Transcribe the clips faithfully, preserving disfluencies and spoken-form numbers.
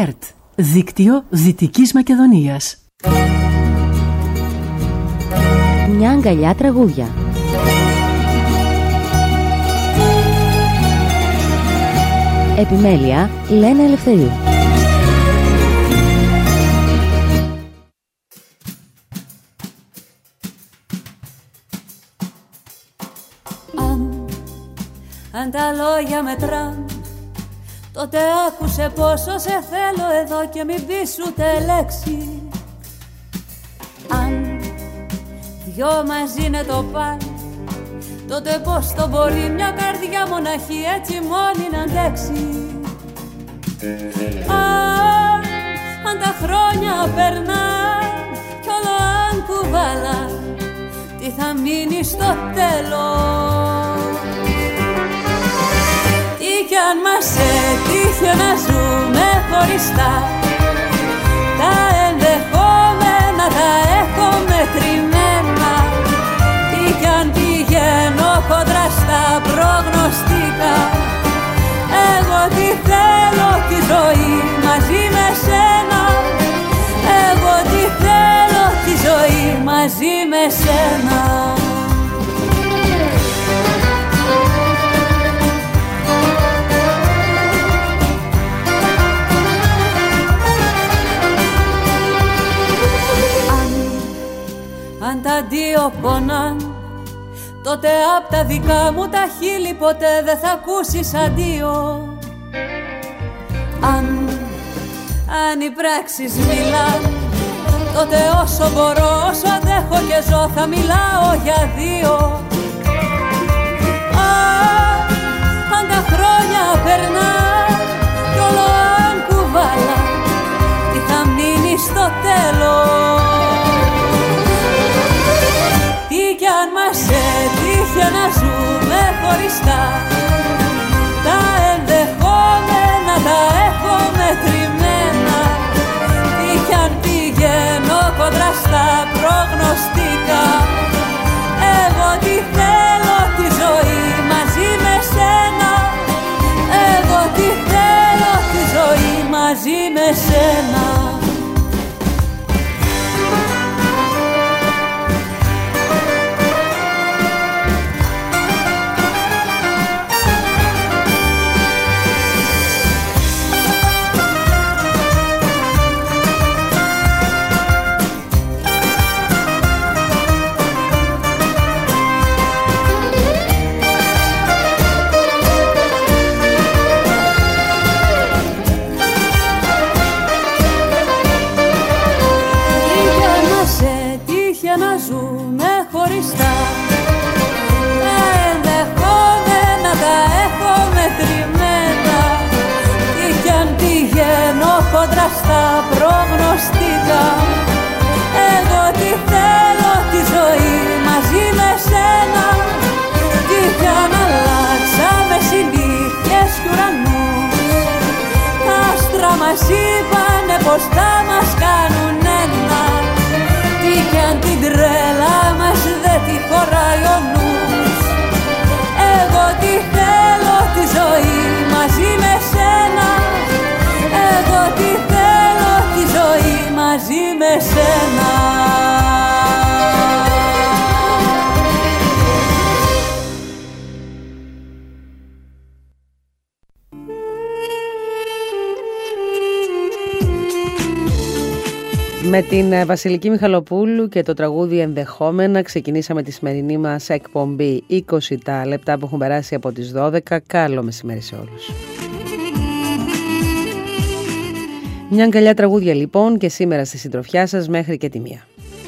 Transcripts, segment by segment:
ΕΡΤ, δίκτυο Δυτικής Μακεδονίας. Μια αγκαλιά τραγούδια. Επιμέλεια Λένα Ελευθερίου. Αν, αν τα λόγια μετράν, τότε άκουσε πόσο σε θέλω εδώ και μην πεις ούτε λέξη. Αν δυο μαζί είναι το παν, τότε πώς το μπορεί μια καρδιά μοναχή έτσι μόνη να αντέξει. Αν, αν τα χρόνια περνάν κι όλο αν κουβάλα, τι θα μείνει στο τέλος. Τι κι αν μας έτυχε να ζούμε χωριστά, τα ενδεχόμενα τα έχω μετρημένα. Τι κι αν πηγαίνω κοντρά στα προγνωστικά, εγώ τι θέλω τη ζωή μαζί με σένα. Εγώ τι θέλω τη ζωή μαζί με σένα. Αν τα δύο πονάν, τότε απ' τα δικά μου τα χείλη ποτέ δεν θα ακούσεις αντίο. Αν, αν οι πράξεις μιλάν, τότε όσο μπορώ, όσο αντέχω και ζω θα μιλάω για δύο. Αν, αν τα χρόνια περνάν κι όλο αν κουβάλα, τι θα μείνει στο τέλος. Τι κι αν μας έτυχε να ζούμε χωριστά, τα ενδεχόμενα τα έχω μετρημένα. Τι κι αν πηγαίνω κοντρά στα προγνωστικά, εγώ τι θέλω τη ζωή μαζί με σένα. Εγώ τι θέλω τη ζωή μαζί με σένα. Κόντρα στα προγνωστικά, εγώ τι θέλω τη ζωή μαζί με σένα. Τι κι αν αλλάξαμε συνήθειες κι ουρανούς, τα άστρα μας είπανε πως θα μας κάνουν ένα. Τι κι αν την τρέλα μας δεν τη χωράει ο νους, εγώ τι θέλω τη ζωή μαζί με σένα. Εγώ τι θέλω τη ζωή μαζί με σένα. Με την Βασιλική Μιχαλοπούλου και το τραγούδι «Ενδεχόμενα» ξεκινήσαμε τη σημερινή μας εκπομπή. είκοσι τα λεπτά που έχουν περάσει από τις δώδεκα. Καλό μεσημέρι σε όλους. Μια αγκαλιά τραγούδια λοιπόν και σήμερα στη συντροφιά σας μέχρι και τη μία.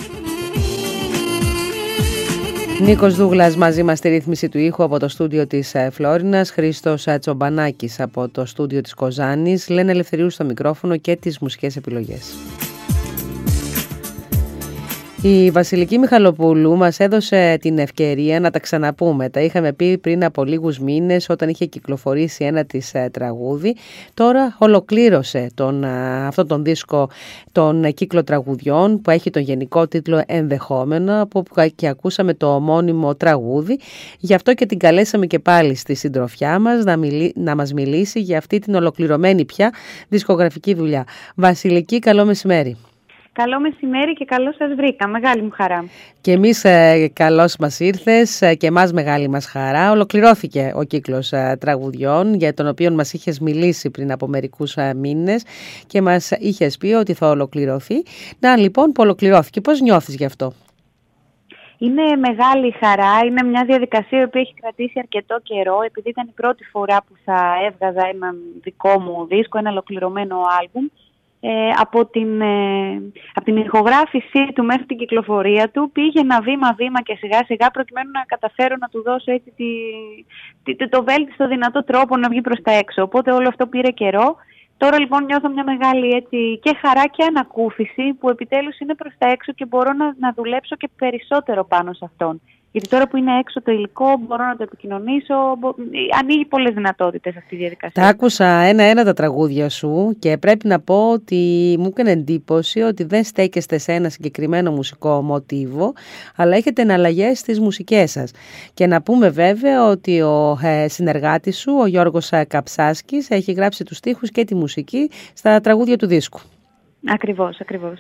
Νίκος Δούγλας μαζί μας στη ρύθμιση του ήχου από το στούντιο της Φλόρινας, Χρήστος Τσομπανάκης από το στούντιο της Κοζάνης, Λένα Ελευθερίου στο μικρόφωνο και τις μουσικές επιλογές. Η Βασιλική Μιχαλοπούλου μας έδωσε την ευκαιρία να τα ξαναπούμε. Τα είχαμε πει πριν από λίγους μήνες όταν είχε κυκλοφορήσει ένα της ε, τραγούδι. Τώρα ολοκλήρωσε τον, ε, αυτόν τον δίσκο, τον κύκλο τραγουδιών που έχει τον γενικό τίτλο «Ενδεχόμενα», από που και ακούσαμε το ομώνυμο τραγούδι. Γι' αυτό και την καλέσαμε και πάλι στη συντροφιά μας να, μιλή, να μας μιλήσει για αυτή την ολοκληρωμένη πια δισκογραφική δουλειά. Βασιλική, καλό μεσημέρι. Καλό μεσημέρι και καλώς σας βρήκα. Μεγάλη μου χαρά. Και εμείς ε, καλώς μας ήρθες ε, και εμάς μεγάλη μας χαρά. Ολοκληρώθηκε ο κύκλος ε, τραγουδιών για τον οποίο μας είχες μιλήσει πριν από μερικούς ε, μήνες και μας είχες πει ότι θα ολοκληρωθεί. Να λοιπόν που ολοκληρώθηκε. Πώς νιώθεις γι' αυτό? Είναι μεγάλη χαρά. Είναι μια διαδικασία που έχει κρατήσει αρκετό καιρό, επειδή ήταν η πρώτη φορά που θα έβγαζα έναν δικό μου δίσκο, ένα ολοκληρωμένο άλμπουμ. Ε, από, την, ε, από την ηχογράφησή του μέχρι την κυκλοφορία του πήγαινα βήμα-βήμα και σιγά-σιγά προκειμένου να καταφέρω να του δώσω έτσι τη, τη, το βέλτιστο δυνατό τρόπο να βγει προς τα έξω. Οπότε όλο αυτό πήρε καιρό. Τώρα λοιπόν νιώθω μια μεγάλη έτσι, και χαρά και ανακούφιση που επιτέλους είναι προς τα έξω και μπορώ να, να δουλέψω και περισσότερο πάνω σε αυτόν. Γιατί τώρα που είναι έξω το υλικό μπορώ να το επικοινωνήσω, μπο... ανοίγει πολλές δυνατότητες αυτή η διαδικασία. Τα άκουσα ένα-ένα τα τραγούδια σου και πρέπει να πω ότι μου έκανε εντύπωση ότι δεν στέκεστε σε ένα συγκεκριμένο μουσικό μοτίβο, αλλά έχετε εναλλαγές στις μουσικές σας. Και να πούμε βέβαια ότι ο ε, συνεργάτης σου, ο Γιώργος Καψάσκης, έχει γράψει τους στίχους και τη μουσική στα τραγούδια του δίσκου. Ακριβώς, ακριβώς.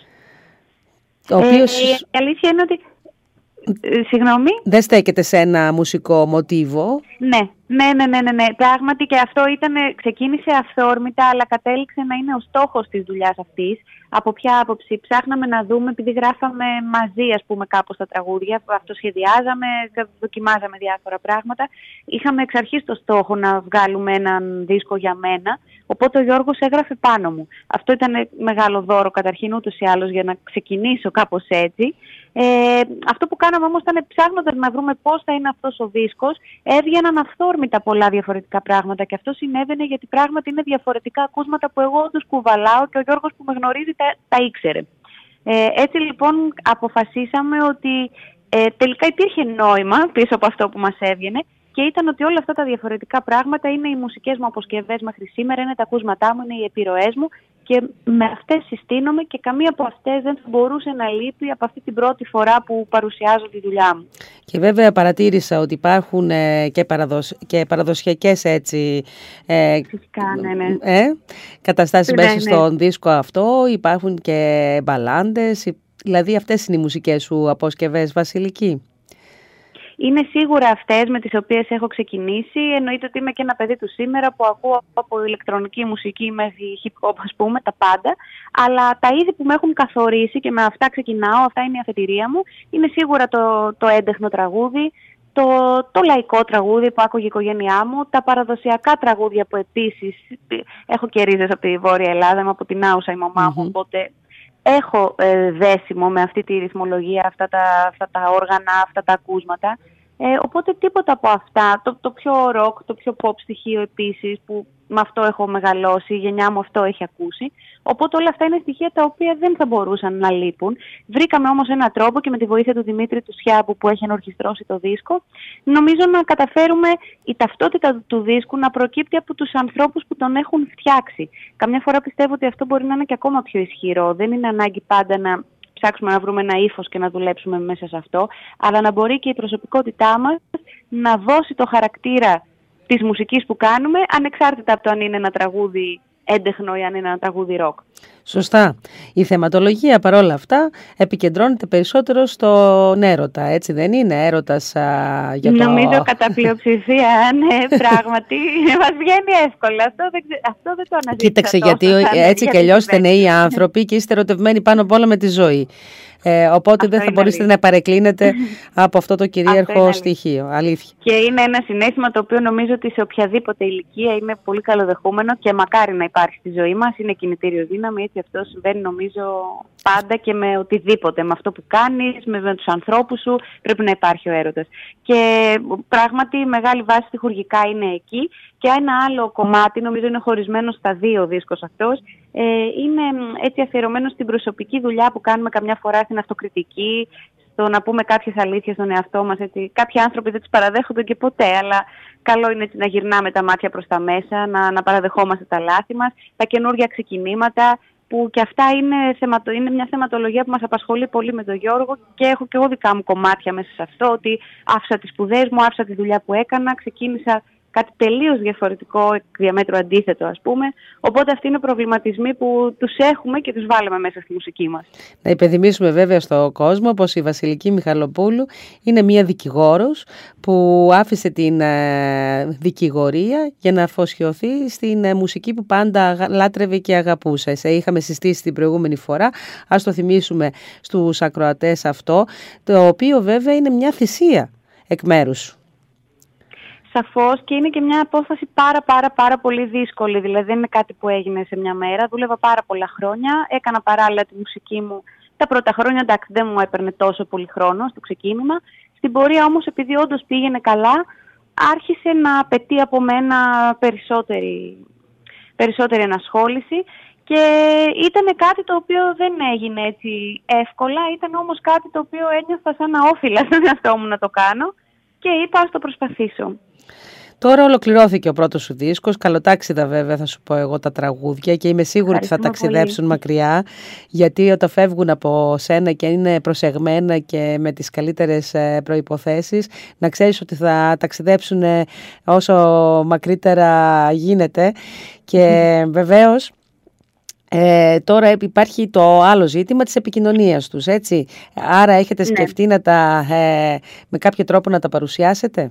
Ο οποίος... ε, η αλήθεια είναι ότι... Συγγνώμη. Δεν στέκεται σε ένα μουσικό μοτίβο. Ναι, ναι, ναι, ναι, ναι, ναι. Πράγματι και αυτό ήταν, ξεκίνησε αυθόρμητα, αλλά κατέληξε να είναι ο στόχος της δουλειάς αυτής. Από ποια άποψη? Ψάχναμε να δούμε, επειδή γράφαμε μαζί, ας πούμε, κάπως τα τραγούδια, αυτοσχεδιάζαμε, δοκιμάζαμε διάφορα πράγματα. Είχαμε εξ αρχής το στόχο να βγάλουμε έναν δίσκο για μένα, οπότε ο Γιώργος έγραφε πάνω μου. Αυτό ήταν μεγάλο δώρο καταρχήν ούτως ή άλλως για να ξεκινήσω κάπως έτσι. Ε, αυτό που κάναμε όμως ήταν ψάχνοντας να βρούμε πώς θα είναι αυτός ο δίσκος, έβγαιναν αυθόρμητα πολλά διαφορετικά πράγματα και αυτό συνέβαινε γιατί πράγματι είναι διαφορετικά ακούσματα που εγώ τους κουβαλάω και ο Γιώργος που με γνωρίζει τα, τα ήξερε. Ε, έτσι λοιπόν αποφασίσαμε ότι ε, τελικά υπήρχε νόημα πίσω από αυτό που μας έβγαινε και ήταν ότι όλα αυτά τα διαφορετικά πράγματα είναι οι μουσικές μου αποσκευές μέχρι σήμερα, είναι τα ακούσματά μου, είναι οι επιρροές μου και με αυτές συστήνομαι και καμία από αυτές δεν θα μπορούσε να λείπει από αυτή την πρώτη φορά που παρουσιάζω τη δουλειά μου. Και βέβαια παρατήρησα ότι υπάρχουν ε, και, παραδοσ... και παραδοσιακές έτσι, ε, Φυσικά, ναι, ναι. Ε, καταστάσεις ναι, μέσα ναι. στον δίσκο αυτό, υπάρχουν και μπαλάντες, δηλαδή αυτές είναι οι μουσικές σου αποσκευές, Βασιλική. Είναι σίγουρα αυτές με τις οποίες έχω ξεκινήσει. Εννοείται ότι είμαι και ένα παιδί του σήμερα που ακούω από ηλεκτρονική μουσική μέχρι hip hop, ας πούμε, τα πάντα. Αλλά τα είδη που με έχουν καθορίσει και με αυτά ξεκινάω, αυτά είναι η αφετηρία μου, είναι σίγουρα το, το έντεχνο τραγούδι, το, το λαϊκό τραγούδι που άκουγε η οικογένειά μου, τα παραδοσιακά τραγούδια που επίσης έχω και ρίζες από τη Βόρεια Ελλάδα, είμαι από την Άουσα η μαμά μου, mm-hmm. οπότε... Έχω ε, δέσιμο με αυτή τη ρυθμολογία, αυτά τα, αυτά τα όργανα, αυτά τα ακούσματα. Ε, οπότε τίποτα από αυτά, το, το πιο rock, το πιο pop στοιχείο επίσης, που με αυτό έχω μεγαλώσει, η γενιά μου αυτό έχει ακούσει. Οπότε όλα αυτά είναι στοιχεία τα οποία δεν θα μπορούσαν να λείπουν. Βρήκαμε όμως έναν τρόπο και με τη βοήθεια του Δημήτρη του Σιάμπου που έχει ενορχιστρώσει το δίσκο, νομίζω να καταφέρουμε η ταυτότητα του δίσκου να προκύπτει από τους ανθρώπους που τον έχουν φτιάξει. Καμιά φορά πιστεύω ότι αυτό μπορεί να είναι και ακόμα πιο ισχυρό. Δεν είναι ανάγκη πάντα να ψάξουμε να βρούμε ένα ύφος και να δουλέψουμε μέσα σε αυτό, αλλά να μπορεί και η προσωπικότητά μας να δώσει το χαρακτήρα της μουσικής που κάνουμε, ανεξάρτητα από το αν είναι ένα τραγούδι έντεχνο ή αν είναι ένα τραγούδι ροκ. Σωστά. Η θεματολογία παρόλα αυτά επικεντρώνεται περισσότερο στον έρωτα, έτσι δεν είναι? Έρωτας α, για το... Νομίζω κατά πλειοψηφία, ναι, πράγματι, μας βγαίνει εύκολα. Αυτό δεν, αυτό δεν το αναζήτησα. Κοίταξε, γιατί έτσι κι αλλιώς είστε νέοι άνθρωποι και είστε ερωτευμένοι πάνω απ' όλα με τη ζωή. Ε, οπότε αυτό δεν θα μπορέσετε να παρεκκλίνετε από αυτό το κυρίαρχο αυτό στοιχείο. Αλήθεια. Και είναι ένα συναίσθημα το οποίο νομίζω ότι σε οποιαδήποτε ηλικία είναι πολύ καλοδεχούμενο και μακάρι να υπάρχει στη ζωή μας. Είναι κινητήριο δύναμη, έτσι αυτό συμβαίνει νομίζω πάντα και με οτιδήποτε, με αυτό που κάνεις, με, με τους ανθρώπους σου, πρέπει να υπάρχει ο έρωτας. Και πράγματι η μεγάλη βάση στιχουργικά είναι εκεί. Και ένα άλλο κομμάτι, νομίζω είναι χωρισμένο στα δύο δίσκος αυτός, ε, είναι έτσι αφιερωμένο στην προσωπική δουλειά που κάνουμε καμιά φορά, στην αυτοκριτική, στο να πούμε κάποιες αλήθειες στον εαυτό μας. Έτσι. Κάποιοι άνθρωποι δεν τις παραδέχονται και ποτέ, αλλά καλό είναι έτσι να γυρνάμε τα μάτια προς τα μέσα, να, να παραδεχόμαστε τα λάθη μας, τα καινούργια ξεκινήματα, που και αυτά είναι, θεματο, είναι μια θεματολογία που μας απασχολεί πολύ με τον Γιώργο και έχω και εγώ δικά μου κομμάτια μέσα σε αυτό, ότι άφησα τις σπουδές μου, άφησα τη δουλειά που έκανα, ξεκίνησα κάτι τελείως διαφορετικό, εκ διαμέτρου αντίθετο ας πούμε. Οπότε αυτοί είναι προβληματισμοί που τους έχουμε και τους βάλαμε μέσα στη μουσική μας. Να υπενθυμίσουμε βέβαια στον κόσμο πως η Βασιλική Μιχαλοπούλου είναι μία δικηγόρος που άφησε την ε, δικηγορία για να αφοσιωθεί στην ε, μουσική που πάντα λάτρευε και αγαπούσε. Σε είχαμε συστήσει την προηγούμενη φορά, ας το θυμίσουμε στους ακροατές αυτό, το οποίο βέβαια είναι μια θυσία εκ μέρους σου. Σαφώς, και είναι και μια απόφαση πάρα πάρα πάρα πολύ δύσκολη, δηλαδή δεν είναι κάτι που έγινε σε μια μέρα. Δούλευα πάρα πολλά χρόνια, έκανα παράλληλα τη μουσική μου τα πρώτα χρόνια, εντάξει δεν μου έπαιρνε τόσο πολύ χρόνο στο ξεκίνημα. Στην πορεία όμως, επειδή όντως πήγαινε καλά, άρχισε να απαιτεί από μένα περισσότερη, περισσότερη ενασχόληση και ήταν κάτι το οποίο δεν έγινε έτσι εύκολα, ήταν όμως κάτι το οποίο ένιωθα σαν να όφιλα στον εαυτό μου να το κάνω και είπα ας το προσπαθήσω. Τώρα ολοκληρώθηκε ο πρώτος σου δίσκος, καλοτάξιδα βέβαια θα σου πω εγώ τα τραγούδια και είμαι σίγουρη ότι θα ταξιδέψουν πολύ μακριά, γιατί όταν φεύγουν από σένα και είναι προσεγμένα και με τις καλύτερες προϋποθέσεις, να ξέρεις ότι θα ταξιδέψουν όσο μακρύτερα γίνεται και mm. βεβαίως Ε, τώρα υπάρχει το άλλο ζήτημα της επικοινωνίας τους, έτσι. Άρα έχετε σκεφτεί ναι. να τα, ε, με κάποιο τρόπο να τα παρουσιάσετε.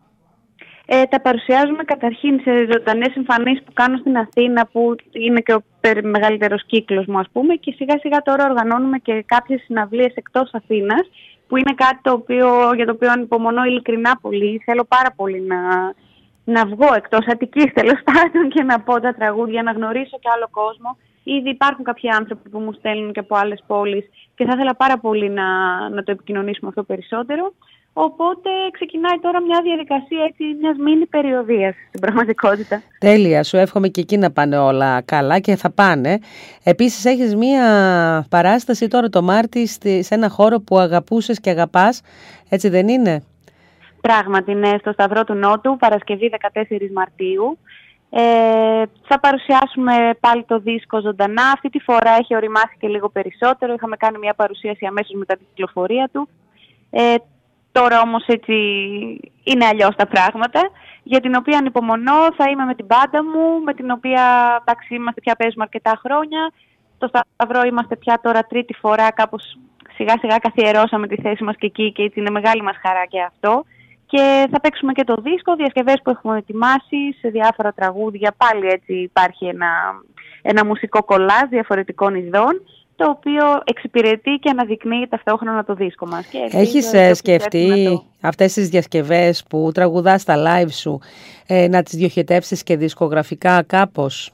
Ε, τα παρουσιάζουμε καταρχήν σε ζωντανές εμφανίσεις που κάνω στην Αθήνα, που είναι και ο μεγαλύτερος κύκλος μου ας πούμε, και σιγά σιγά τώρα οργανώνουμε και κάποιες συναυλίες εκτός Αθήνας, που είναι κάτι το οποίο, για το οποίο ανυπομονώ ειλικρινά πολύ. Θέλω πάρα πολύ να, να βγω εκτός Αττικής τέλος πάντων και να πω τα τραγούδια, να γνωρίσω και άλλο κόσμο. Ήδη υπάρχουν κάποιοι άνθρωποι που μου στέλνουν και από άλλες πόλεις και θα ήθελα πάρα πολύ να, να το επικοινωνήσουμε αυτό περισσότερο. Οπότε ξεκινάει τώρα μια διαδικασία έτσι, μιας μίνι περιοδίας στην πραγματικότητα. Τέλεια, σου εύχομαι και εκεί να πάνε όλα καλά και θα πάνε. Επίσης έχεις μια παράσταση τώρα το Μάρτι σε ένα χώρο που αγαπούσες και αγαπάς, έτσι δεν είναι? Πράγματι, ναι, στο Σταυρό του Νότου, Παρασκευή δεκατέσσερις Μαρτίου. Ε, θα παρουσιάσουμε πάλι το δίσκο ζωντανά. Αυτή τη φορά έχει οριμάσει και λίγο περισσότερο. Είχαμε κάνει μια παρουσίαση αμέσως μετά την κυκλοφορία του. Ε, τώρα όμως έτσι είναι αλλιώς τα πράγματα, για την οποία ανυπομονώ. Θα είμαι με την μπάντα μου, με την οποία εντάξει, είμαστε πια παίζουμε αρκετά χρόνια. Στο Σταυρό είμαστε πια τώρα τρίτη φορά, κάπως σιγά σιγά καθιερώσαμε τη θέση μας και εκεί και έτσι είναι μεγάλη μας χαρά και αυτό. Και θα παίξουμε και το δίσκο, διασκευές που έχουμε ετοιμάσει σε διάφορα τραγούδια. Πάλι έτσι υπάρχει ένα, ένα μουσικό κολάζ διαφορετικών ειδών, το οποίο εξυπηρετεί και αναδεικνύει ταυτόχρονα το δίσκο μας. Και έχεις ε, σκεφτεί αυτές τις διασκευές που τραγουδάς στα live σου ε, να τις διοχετεύσεις και δισκογραφικά κάπως?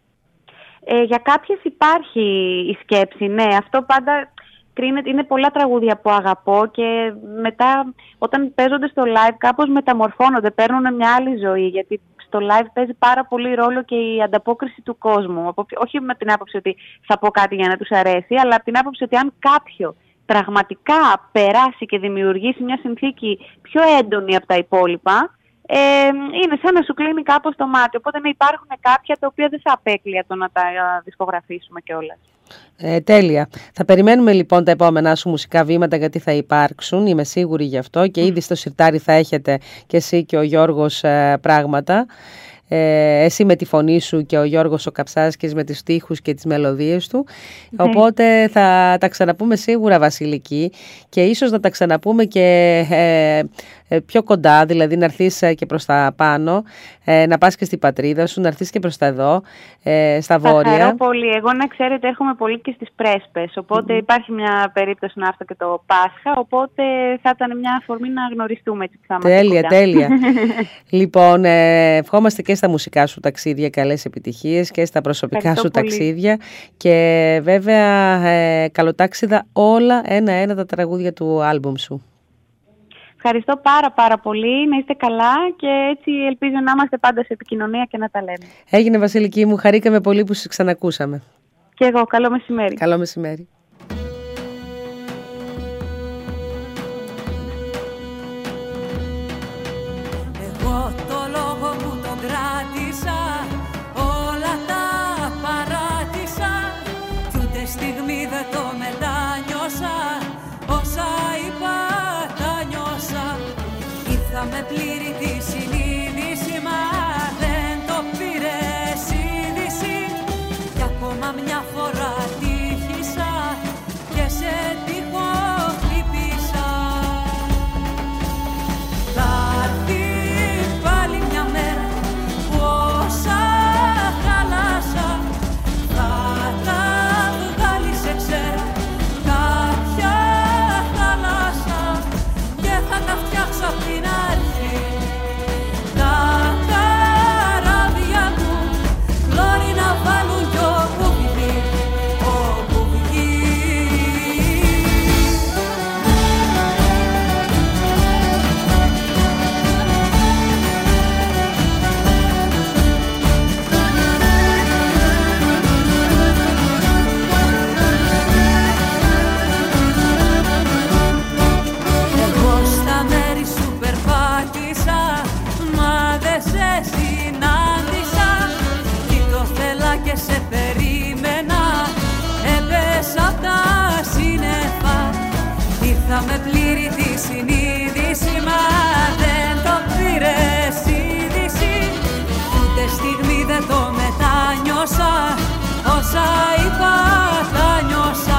Ε, για κάποιες υπάρχει η σκέψη, ναι. Αυτό πάντα κρίνεται, είναι πολλά τραγούδια που αγαπώ και μετά όταν παίζονται στο live κάπως μεταμορφώνονται, παίρνουν μια άλλη ζωή, γιατί στο live παίζει πάρα πολύ ρόλο και η ανταπόκριση του κόσμου. Όχι με την άποψη ότι θα πω κάτι για να τους αρέσει, αλλά από την άποψη ότι αν κάποιο πραγματικά περάσει και δημιουργήσει μια συνθήκη πιο έντονη από τα υπόλοιπα, ε, είναι σαν να σου κλείνει κάπως το μάτι. Οπότε να υπάρχουν κάποια τα οποία δεν θα απέκλεια το να τα δισκογραφήσουμε κιόλας. Ε, τέλεια. Θα περιμένουμε λοιπόν τα επόμενά σου μουσικά βήματα, γιατί θα υπάρξουν, είμαι σίγουρη γι' αυτό, και ήδη στο σιρτάρι θα έχετε και εσύ και ο Γιώργος ε, πράγματα. Ε, εσύ με τη φωνή σου και ο Γιώργος ο Καψάσκης με τις στίχους και τις μελωδίες του. Mm. Οπότε θα τα ξαναπούμε σίγουρα, Βασιλική, και ίσως να τα ξαναπούμε και ε, ε, πιο κοντά, δηλαδή να έρθεις ε, και προς τα πάνω, ε, να πας και στην πατρίδα σου, να έρθεις και προς τα εδώ, ε, στα βόρεια. Θα χαρώ πολύ. Εγώ να ξέρετε έρχομαι πολύ και στις Πρέσπες, οπότε mm. υπάρχει μια περίπτωση να έρθω και το Πάσχα, οπότε θα ήταν μια αφορμή να γνωριστούμε έτσι που θα είμαστε Τέλεια, κοντά. τέλεια. Λοιπόν, ε, ευχόμαστε και στα μουσικά σου ταξίδια καλές επιτυχίες και στα προσωπικά Ευχαριστώ σου πολύ. ταξίδια και βέβαια ε, καλοτάξιδα όλα ένα-ένα τα τραγούδια του άλμπουμ σου. Ευχαριστώ πάρα πάρα πολύ, να είστε καλά και έτσι ελπίζω να είμαστε πάντα σε επικοινωνία και να τα λέμε. Έγινε Βασιλική μου, χαρήκαμε πολύ που σε ξανακούσαμε. Και εγώ, καλό μεσημέρι. Καλό μεσημέρι. Εγώ το λόγο μου τον κράτησα, όλα τα παράτησα κι ούτε στιγμή δεν το μετάνιωσα, όσα είπα τα νιώσα. Ήρθα με πλήρη τη συνείδηση, μα δεν το πήρε είδηση κι ακόμα μια φορά τύχησα και σε τύχο χτύπησα. Θα έρθει πάλι μια μέρα που όσα χαλάσα θα τα βγάλει σε ξέρα κάποια θάλασσα και θα τα φτιάξω απ' την αρχή. Τα καράβια μου πλώρη να βάλουν κι όπου βγει, όπου βγει. Εγώ στα μέρη σου περπάτησα, μα δεν σε συνάντησα κι το θέλα και σε περίμενα, έπεσα απ' τα σύννεφα. Ήρθα με πλήρη τη συνείδηση, μα δεν το πήρες είδηση ούτε στιγμή δεν το μετάνιωσα, όσα είπα τα νιώσα.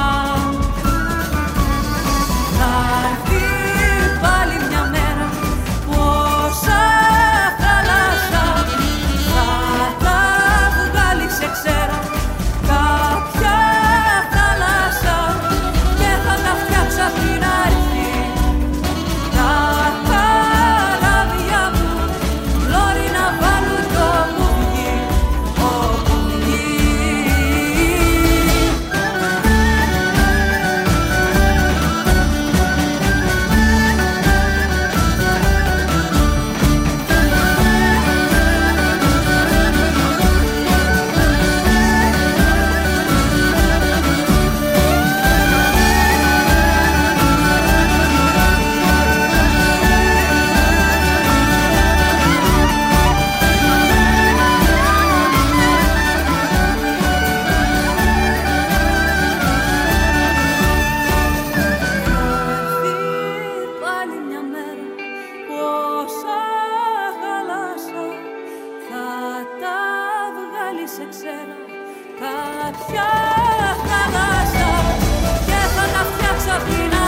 Θα έρθει πάλι μια μέρα που όσα θάλασσα θα τα βγάλει σε ξέρα κάποια θάλασσα και θα τα φτιάξω απ' την αρχή. Τα καράβια μου πλώρη να βάλουν κι όπου βγει, όπου βγει. Πάλι μια μέρα που όσα χαλάσα θα τα βγάλει σε ξέρα κάποια θάλασσα και θα τα φτιάξω απ' την